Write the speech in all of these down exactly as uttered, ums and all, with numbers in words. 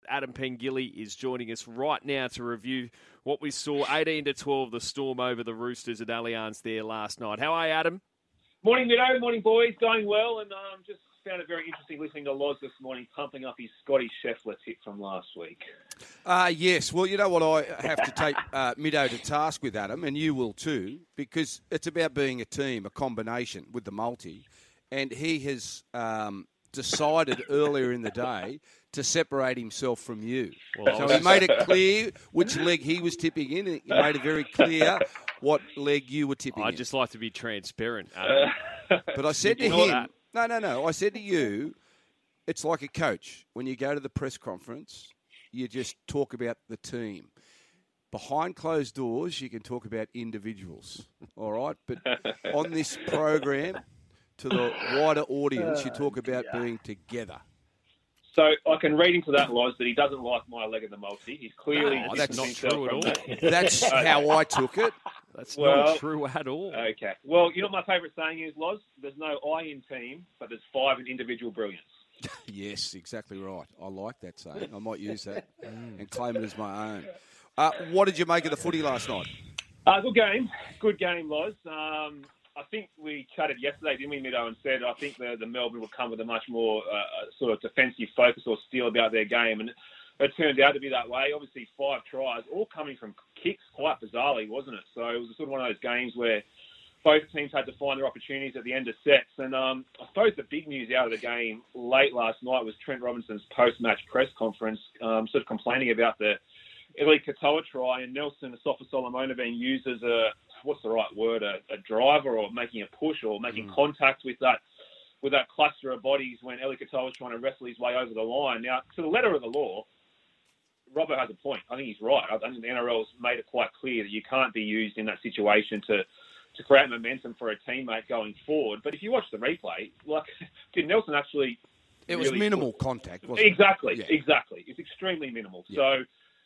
Adam Pengilly is joining us right now to review what we saw eighteen to twelve, the Storm over the Roosters at Allianz there last night. How are you, Adam? Morning, Mido. Morning, boys. Going well, and um, just found it very interesting listening to Loz this morning, pumping up his Scotty Scheffler tip from last week. Uh, yes. Well, you know what? I have to take uh, Mido to task with, Adam, and you will too, because it's about being a team, a combination with the multi. And he has um, decided earlier in the day to separate himself from you. Well, so he made it clear which leg he was tipping in. He made it very clear what leg you were tipping I'd in. just like to be transparent, Adam. But I said to him, no, no, no. I said to you, it's like a coach. When you go to the press conference, you just talk about the team. Behind closed doors, you can talk about individuals, all right? But on this program, to the wider audience, you talk about oh, being together. So I can read into that, Loz, that he doesn't like my leg of the multi. He's clearly... No, that's not true at all. That. That's how I took it. That's well, not true at all. Okay. Well, you know what my favourite saying is, Loz? There's no I in team, but there's five in individual brilliance. Yes, exactly right. I like that saying. I might use that and claim it as my own. Uh, what did you make of the footy last night? Uh, good game. Good game, Loz. Um, I think we chatted yesterday, didn't we, Mido, and said I think the, the Melbourne would come with a much more uh, sort of defensive focus or steal about their game, and it turned out to be that way. Obviously, five tries, all coming from kicks, quite bizarrely, wasn't it? So it was sort of one of those games where both teams had to find their opportunities at the end of sets. And um, I suppose the big news out of the game late last night was Trent Robinson's post-match press conference, um, sort of complaining about the Eli Katoa try and Nelson Asafa Solomona being used as a, what's the right word, a, a driver or making a push or making mm. contact with that with that cluster of bodies when Eli Katoa was trying to wrestle his way over the line. Now, to the letter of the law, Robbo has a point. I think he's right. I think the N R L's made it quite clear that you can't be used in that situation to, to create momentum for a teammate going forward. But if you watch the replay, like, did Nelson actually... It was really minimal put, contact, wasn't exactly, it? Exactly, yeah. exactly. It's extremely minimal. Yeah. So,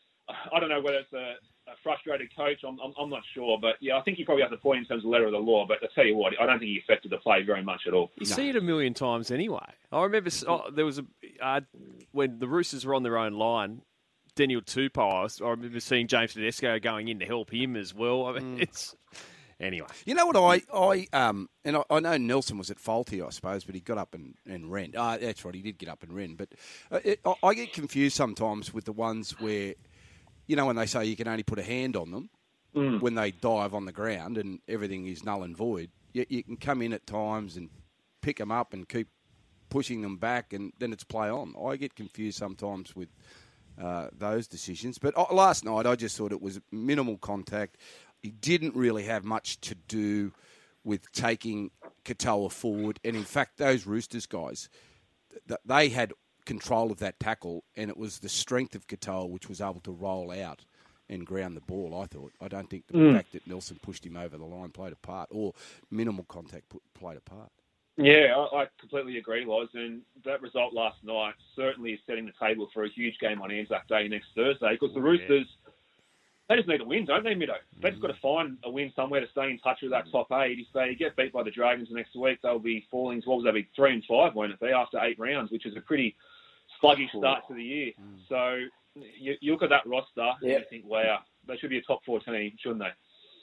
I don't know whether it's a, a frustrated coach. I'm, I'm, I'm not sure. But, yeah, I think he probably has a point in terms of the letter of the law. But I tell you what, I don't think he affected the play very much at all. You no. see it a million times anyway. I remember oh, there was a... Uh, when the Roosters were on their own line... Daniel Tupou, I remember seeing James Tedesco going in to help him as well. I mean, mm. it's anyway. You know what I, I um, and I, I know Nelson was at fault here, I suppose, but he got up and, and ran. Uh, that's right, he did get up and ran. But uh, it, I, I get confused sometimes with the ones where, you know, when they say you can only put a hand on them mm. when they dive on the ground and everything is null and void. You, you can come in at times and pick them up and keep pushing them back, and then it's play on. I get confused sometimes with. Uh, those decisions. But uh, last night, I just thought it was minimal contact. He didn't really have much to do with taking Katoa forward. And, in fact, those Roosters guys, th- they had control of that tackle, and it was the strength of Katoa which was able to roll out and ground the ball, I thought. I don't think the mm. fact that Nelson pushed him over the line played a part, or minimal contact put, played a part. Yeah, I, I completely agree, Loz, and that result last night certainly is setting the table for a huge game on Anzac Day next Thursday, because the Roosters, yeah. they just need a win, don't they, Mido? They've just got to find a win somewhere to stay in touch with that top eight. If they get beat by the Dragons next week, they'll be falling to, what was that, be three and five, won't it be, after eight rounds, which is a pretty sluggish start to the year. Mm. So you, you look at that roster yep. and you think, wow, they should be a top four team, shouldn't they?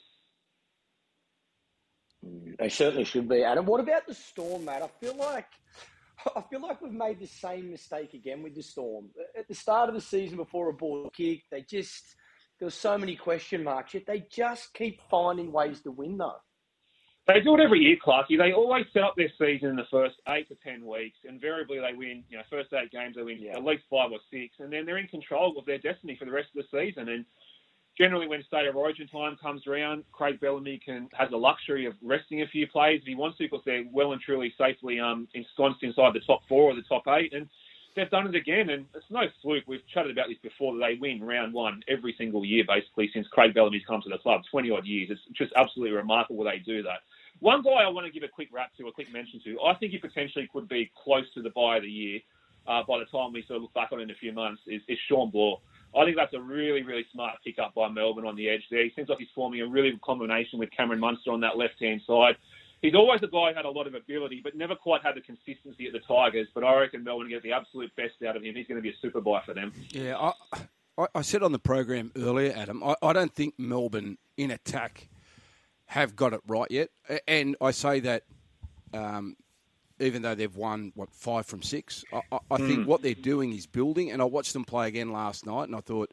They certainly should be, Adam. What about the Storm, Matt? I feel like I feel like we've made the same mistake again with the Storm. At the start of the season, before a ball kick, they just there were so many question marks. Yet they just keep finding ways to win, though. They do it every year, Clarky. They always set up their season in the first eight to ten weeks. Invariably, they win. You know, first eight games, they win yeah. at least five or six, and then they're in control of their destiny for the rest of the season. And generally, when State of Origin time comes around, Craig Bellamy can has the luxury of resting a few players if he wants to, because they're well and truly safely um, ensconced inside the top four or the top eight. And they've done it again, and it's no fluke. We've chatted about this before, that they win round one every single year, basically, since Craig Bellamy's come to the club, twenty-odd years. It's just absolutely remarkable they do that. One guy I want to give a quick rap to, a quick mention to, I think he potentially could be close to the buy of the year uh, by the time we sort of look back on it in a few months, is, is Sean Bloor. I think that's a really, really smart pick-up by Melbourne on the edge there. He seems like he's forming a really good combination with Cameron Munster on that left-hand side. he's always a guy who had a lot of ability, but never quite had the consistency at the Tigers. But I reckon Melbourne get the absolute best out of him. He's going to be a super buy for them. Yeah, I, I, I said on the program earlier, Adam, I, I don't think Melbourne in attack have got it right yet. And I say that um, even though they've won, what, five from six, I, I, I mm. think what they're doing is building. And I watched them play again last night, and I thought,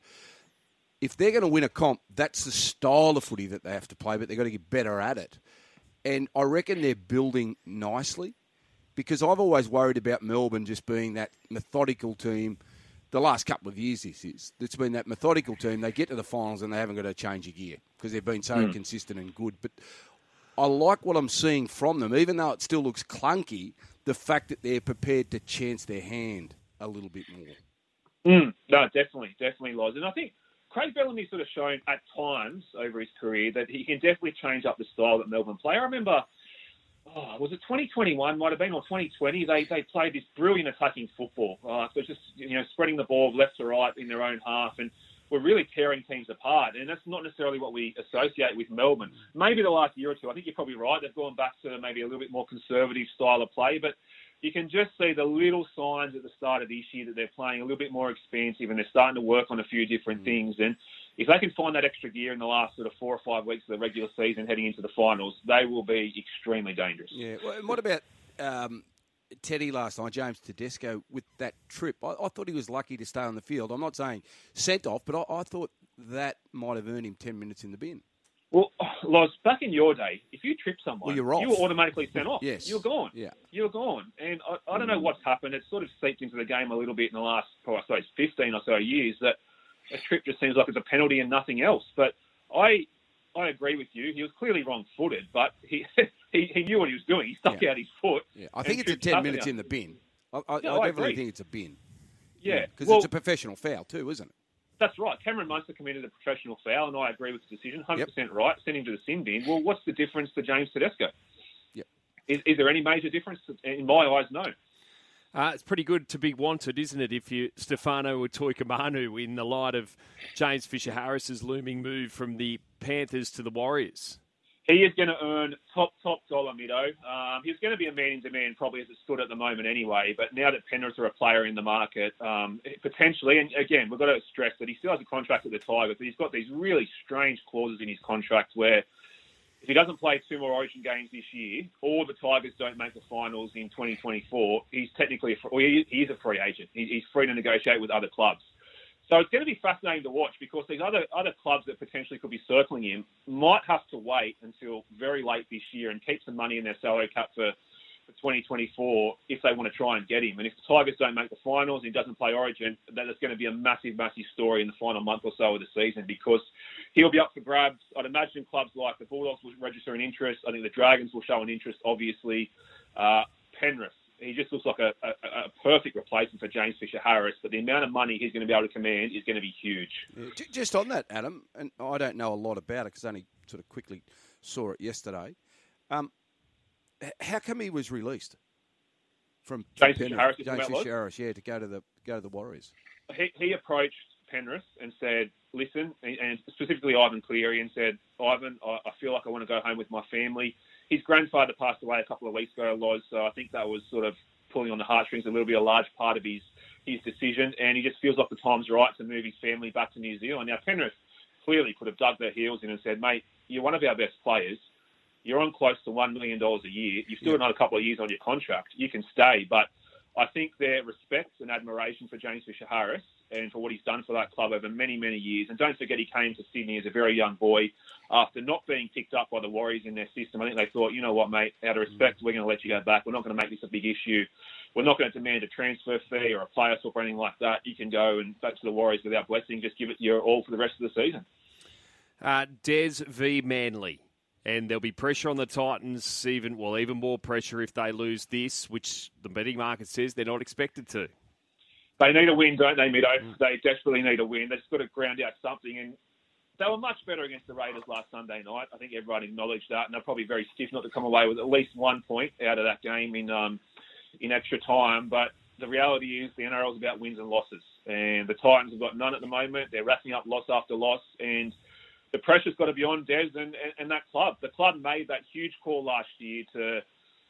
if they're going to win a comp, that's the style of footy that they have to play, but they've got to get better at it. And I reckon they're building nicely, because I've always worried about Melbourne just being that methodical team. The last couple of years, this is. It's been that methodical team. They get to the finals and they haven't got to change a gear because they've been so mm. consistent and good. But I like what I'm seeing from them, even though it still looks clunky, the fact that they're prepared to chance their hand a little bit more. Mm. No, definitely, definitely, Loz. And I think Craig Bellamy's sort of shown at times over his career that he can definitely change up the style that Melbourne play. I remember, oh, was it twenty twenty-one, might have been, or twenty twenty, they they played this brilliant attacking football. Uh, so just, you know, spreading the ball left to right in their own half, and were really tearing teams apart. And that's not necessarily what we associate with Melbourne. Maybe the last year or two, I think you're probably right, they've gone back to maybe a little bit more conservative style of play, but you can just see the little signs at the start of this year that they're playing a little bit more expansive and they're starting to work on a few different mm. things. And if they can find that extra gear in the last sort of four or five weeks of the regular season heading into the finals, they will be extremely dangerous. Yeah. Well, and what about um, Teddy last night, James Tedesco, with that trip? I, I thought he was lucky to stay on the field. I'm not saying sent off, but I, I thought that might have earned him ten minutes in the bin. Well, Loz, back in your day, if you tripped someone, well, you're off. you were automatically sent off. Yes. You were gone. Yeah. You were gone. And I, I don't know what's happened. It's sort of seeped into the game a little bit in the last, I suppose, fifteen or so years that a trip just seems like it's a penalty and nothing else. But I I agree with you. He was clearly wrong-footed, but he he, he knew what he was doing. He stuck yeah. out his foot. Yeah. I think it's a ten minutes in the bin. I, I, yeah, I I definitely agree. think it's a bin. Yeah. Because well, it's a professional foul too, isn't it? That's right. Cameron Munster committed a professional foul, and I agree with the decision. one hundred percent yep. right. Send him to the sin bin. Well, what's the difference to James Tedesco? Yep. Is, is there any major difference? In my eyes, no. Uh, it's pretty good to be wanted, isn't it, if you Stefano Utoikamanu in the light of James Fisher-Harris's looming move from the Panthers to the Warriors? He is going to earn top, top dollar, Mido. Um, he's going to be a man in demand probably as it stood at the moment anyway. But now that Penrith are a player in the market, um, potentially, and again, we've got to stress that he still has a contract with the Tigers, but he's got these really strange clauses in his contract where if he doesn't play two more Origin games this year, or the Tigers don't make the finals in twenty twenty-four, he's technically, a, well, he is a free agent. He's free to negotiate with other clubs. So it's going to be fascinating to watch because these other other clubs that potentially could be circling him might have to wait until very late this year and keep some money in their salary cap for, for twenty twenty-four if they want to try and get him. And if the Tigers don't make the finals and he doesn't play Origin, that is going to be a massive, massive story in the final month or so of the season because he'll be up for grabs. I'd imagine clubs like the Bulldogs will register an interest. I think the Dragons will show an interest, obviously. Uh, Penrith. He just looks like a, a, a perfect replacement for James Fisher-Harris, but the amount of money he's going to be able to command is going to be huge. Yeah, just on that, Adam, and I don't know a lot about it because I only sort of quickly saw it yesterday. Um, how come he was released from James Fisher-Harris? James Fisher-Harris, yeah, to go to the go to the Warriors. He, he approached Penrith and said, "Listen," and specifically Ivan Cleary, and said, "Ivan, I, I feel like I want to go home with my family." His grandfather passed away a couple of weeks ago, Loz, so I think that was sort of pulling on the heartstrings a little bit, a large part of his his decision, and he just feels like the time's right to move his family back to New Zealand. Now, Penrith clearly could have dug their heels in and said, "Mate, you're one of our best players. You're on close to one million dollars a year. You've still got another couple of years on your contract. You can stay." But I think their respect and admiration for James Fisher-Harris and for what he's done for that club over many, many years. And don't forget, he came to Sydney as a very young boy after not being picked up by the Warriors in their system. I think they thought, you know what, mate, out of respect, we're going to let you go back. We're not going to make this a big issue. We're not going to demand a transfer fee or a player swap or anything like that. You can go and back to the Warriors without blessing. Just give it your all for the rest of the season. Uh, Des v Manly. And there'll be pressure on the Titans, even well, even more pressure if they lose this, which the betting market says they're not expected to. They need a win, don't they, Mido? Mm. They desperately need a win. They've just got to ground out something. And they were much better against the Raiders last Sunday night. I think everyone acknowledged that. And they're probably very stiff not to come away with at least one point out of that game in um, in extra time. But the reality is the N R L is about wins and losses. And the Titans have got none at the moment. They're racking up loss after loss. And the pressure's got to be on Des and, and, and that club. The club made that huge call last year to,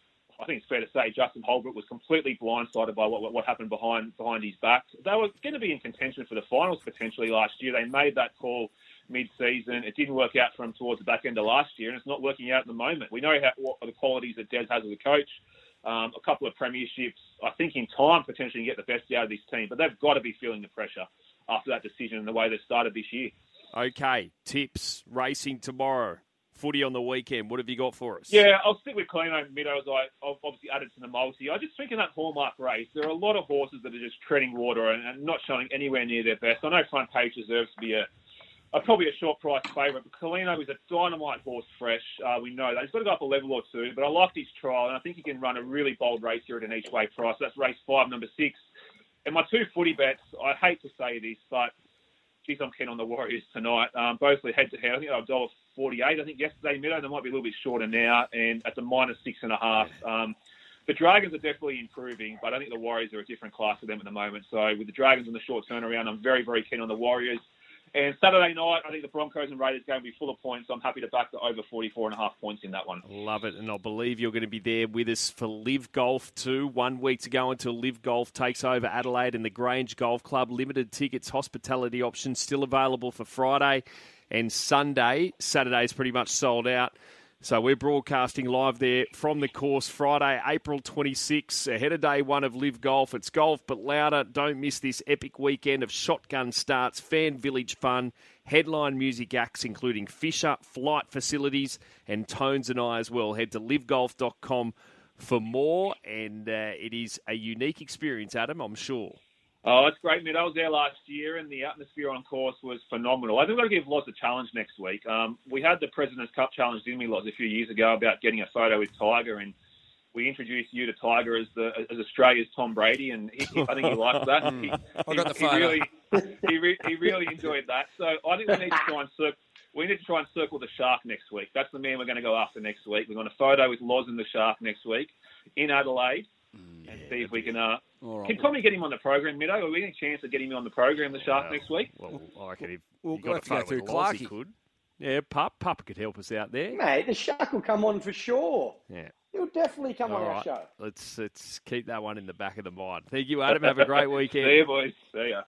I think it's fair to say, Justin Holbrook was completely blindsided by what, what happened behind behind his back. They were going to be in contention for the finals potentially last year. They made that call mid-season. It didn't work out for him towards the back end of last year, and it's not working out at the moment. We know how, what are the qualities that Des has as a coach. Um, a couple of premierships. I think in time potentially get the best out of this team, but they've got to be feeling the pressure after that decision and the way they've started this year. Okay, tips, racing tomorrow, footy on the weekend. What have you got for us? Yeah, I'll stick with Cleano Middo as I, I've obviously added to the multi. I just think in that Hallmark race, there are a lot of horses that are just treading water and, and not showing anywhere near their best. I know Front Page deserves to be a, a probably a short price favourite, but Colino is a dynamite horse fresh. Uh, we know that. He's got to go up a level or two, but I liked his trial, and I think he can run a really bold race here at an each-way price. That's race five, number six. And my two footy bets, I hate to say this, but geez, I'm keen on the Warriors tonight. Um, both head-to-head. I think they're one dollar forty-eight. I think yesterday, Middo, they might be a little bit shorter now, and at the minus six and a half. Um, the Dragons are definitely improving, but I think the Warriors are a different class to them at the moment. So with the Dragons in the short turnaround, I'm very, very keen on the Warriors. And Saturday night, I think the Broncos and Raiders game will be full of points. So I'm happy to back the over forty-four and a half points in that one. Love it. And I believe you're going to be there with us for Live Golf too. One week to go until Live Golf takes over Adelaide and the Grange Golf Club. Limited tickets, hospitality options still available for Friday and Sunday. Saturday's pretty much sold out. So we're broadcasting live there from the course Friday, April twenty-sixth, ahead of day one of Live Golf. It's golf, but louder. Don't miss this epic weekend of shotgun starts, fan village fun, headline music acts, including Fisher, flight facilities, and Tones and I as well. Head to live golf dot com for more, and uh, it is a unique experience, Adam, I'm sure. Oh, it's great, mate. I was there last year, and the atmosphere on course was phenomenal. I think we've got to give Loz a challenge next week. Um, we had the President's Cup Challenge, didn't we, Loz, a few years ago about getting a photo with Tiger, and we introduced you to Tiger as the as Australia's Tom Brady, and he, I think he liked that. He, I got the he, photo. He really, he, re, he really enjoyed that. So I think we need to try and circle. We need to try and circle the Shark next week. That's the man we're going to go after next week. We're going to photo with Loz and the Shark next week in Adelaide, mm, and yeah, see if we can. Uh, Right. Can Tommy get him on the program, Middo? Are we any chance of getting him on the program, the Shark, uh, next week? Well, I reckon if we'll you got have to go through Clark, he could. Yeah, Pup, Pup could help us out there. Mate, the Shark will come on for sure. Yeah. He'll definitely come All on right. our show. Let's, let's keep that one in the back of the mind. Thank you, Adam. Have a great weekend. See you, boys. See ya.